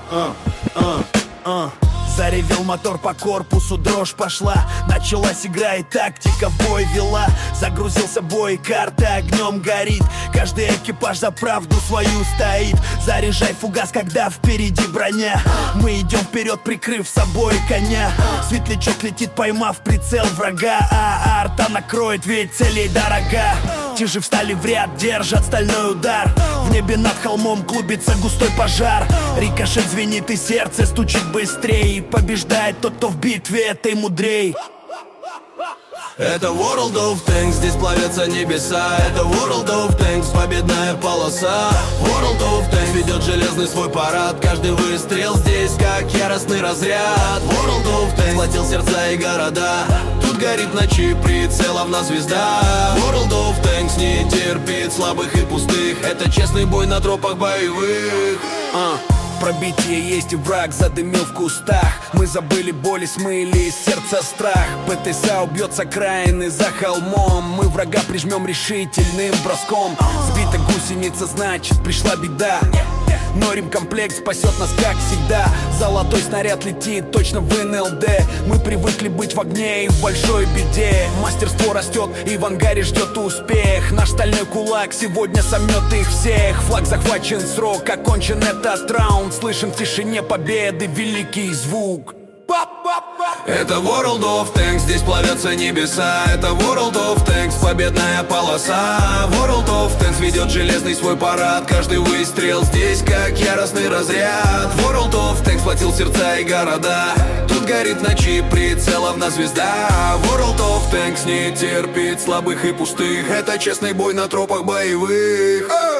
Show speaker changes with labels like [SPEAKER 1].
[SPEAKER 1] Заревел мотор по корпусу, дрожь пошла. Началась игра и тактика в бой вела. Загрузился бой, карта огнем горит. Каждый экипаж за правду свою стоит. Заряжай фугас, когда впереди броня. Мы идем вперед, прикрыв собой коня. Светлячок летит, поймав прицел врага. А арта накроет, ведь целей дорога. Тяжи встали в ряд, держат стальной удар. В небе над холмом клубится густой пожар. Рикошет звенит и сердце стучит быстрее. Побеждает тот, кто в битве этой мудрей.
[SPEAKER 2] Это World of Tanks, здесь плавятся небеса. Это World of Tanks, победная полоса. World of Tanks ведет железный свой парад. Каждый выстрел здесь как яростный разряд. World of Tanks схватил сердца и города. Тут горит ночи прицелов на звезда. World of Tanks не терпит слабых и пустых. Это честный бой на тропах боевых.
[SPEAKER 1] Пробитие есть и враг задымил в кустах. Мы забыли боль и смыли из сердца страх. ПТСА убьет с окраины за холмом. Мы врага прижмем решительным броском. Сбита гусеница, значит пришла беда. Но ремкомплект спасет нас как всегда. Золотой снаряд летит точно в НЛД. Мы привыкли быть в огне и в большой беде. Мастерство растет и в ангаре ждет успех. Наш стальной кулак сегодня сомнет их всех. Флаг захвачен, срок окончен этот раунд. Слышен в тишине победы великий звук.
[SPEAKER 2] Это World of Tanks, здесь плавятся небеса. Это World of Tanks, победная полоса. World of Tanks ведет железный свой парад. Каждый выстрел здесь как яростный разряд. World of Tanks схватил сердца и города. Тут горит ночи прицелов на звезда. World of Tanks не терпит слабых и пустых. Это честный бой на тропах боевых.